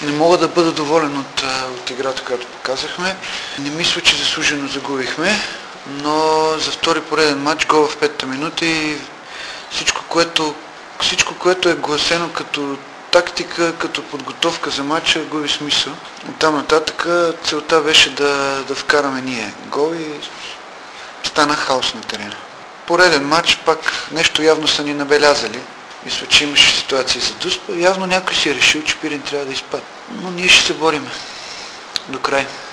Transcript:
Не мога да бъда доволен от играта, която показахме. Не мисля, че заслужено загубихме, но за втори пореден матч, гол в 5-та минута и всичко, което е гласено като тактика, като подготовка за матча, губи смисъл. Оттам нататък целта беше да вкараме ние гол и стана хаос на терена. Пореден матч, пак нещо явно са ни набелязали. Мисля, че имаше ситуации за Дуспа. Явно някой си е решил, че Пирин трябва да изпадне. Но ние ще се бориме до край.